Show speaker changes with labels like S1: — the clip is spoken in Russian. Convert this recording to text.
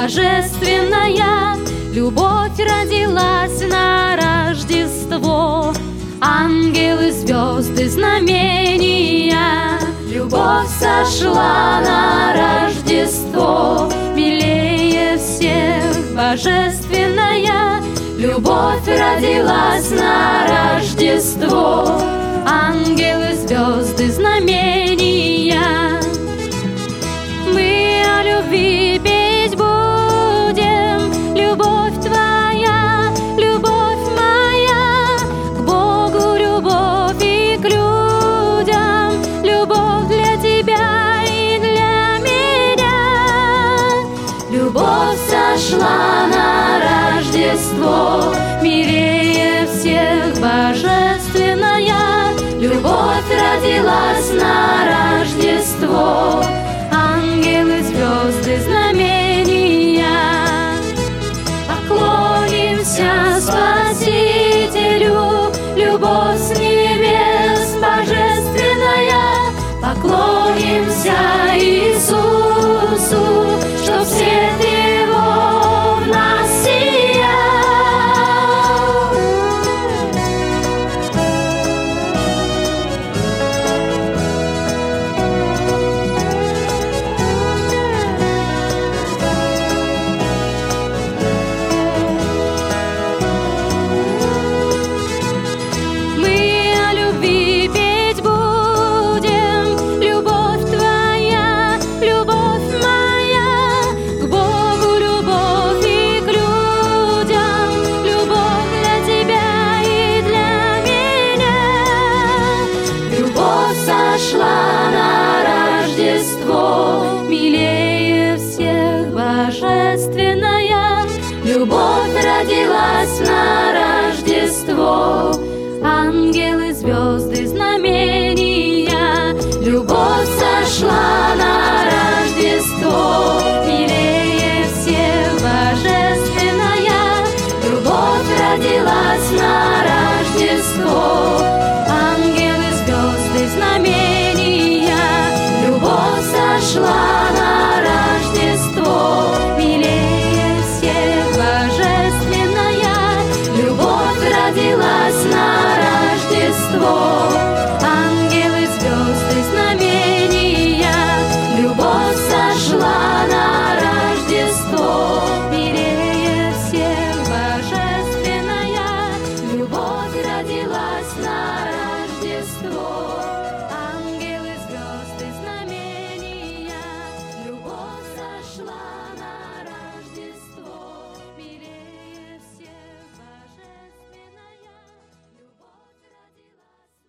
S1: божественная, любовь родилась на Рождество. Ангелы, звезды, знамения, любовь сошла на Рождество. Милее всех божественная, любовь родилась на Рождество. Ангелы, звезды, знамения, мы о любви петь будем. Любовь твоя, любовь моя, к Богу любовь и к людям, любовь для тебя и для меня. Любовь сошла на Рождество, милее всех божественная, любовь родилась на Рождество. Ангелы, звезды, знамения, поклонимся Спасителю, любовь с небес божественная. Поклонимся Иисусу, чтоб свет Его в нас сиял. Мы о любви петь будем. Любовь твоя, любовь моя, к Богу любовь и к людям, любовь для тебя и для меня. Любовь сошла на Рождество, милее всех божественная, любовь родилась на Рождество. Ангелы, звезды, знамения, любовь сошла на Рождество. Милее всех божественная, любовь родилась на Рождество. Ангелы, звезды, знамения, любовь сошла на Рождество. Милее всех божественная, любовь родилась на Рождество. Ангелы, звезды, знамения, любовь сошла на Рождество. Милее всех божественная, любовь родилась.